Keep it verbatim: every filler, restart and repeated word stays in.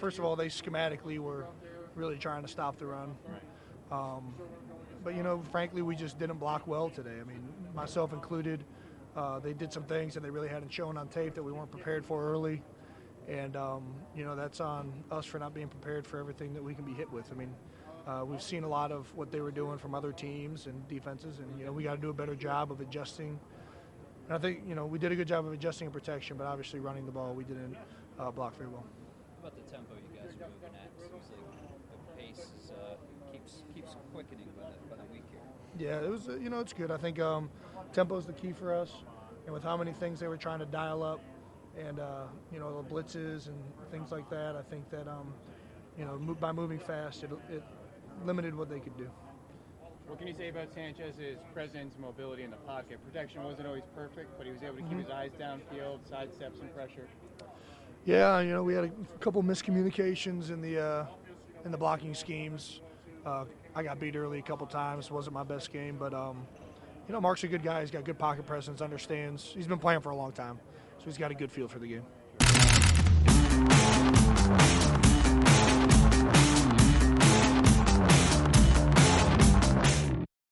first of all, they schematically were really trying to stop the run. Um, but, you know, frankly, we just didn't block well today. I mean, myself included. Uh, they did some things that they really hadn't shown on tape that we weren't prepared for early. And, um, you know, that's on us for not being prepared for everything that we can be hit with. I mean, uh, we've seen a lot of what they were doing from other teams and defenses, and, you know, we got to do a better job of adjusting. And I think, you know, we did a good job of adjusting and protection, but obviously running the ball, we didn't uh, block very well. How about the tempo you guys are moving at? It seems like the pace is, uh, keeps keeps quickening by the, by the week here. Yeah, it was, uh, you know, it's good. I think um, tempo is the key for us, and with how many things they were trying to dial up, and uh, you know, the blitzes and things like that, I think that um, you know, by moving fast, it, it limited what they could do. What can you say about Sanchez's presence, mobility in the pocket? Protection wasn't always perfect, but he was able to keep his eyes downfield, sidesteps and pressure. Yeah, you know, we had a couple miscommunications in the uh, in the blocking schemes. Uh, I got beat early a couple times. It wasn't my best game, but um, you know, Mark's a good guy. He's got good pocket presence, understands. He's been playing for a long time, so he's got a good feel for the game.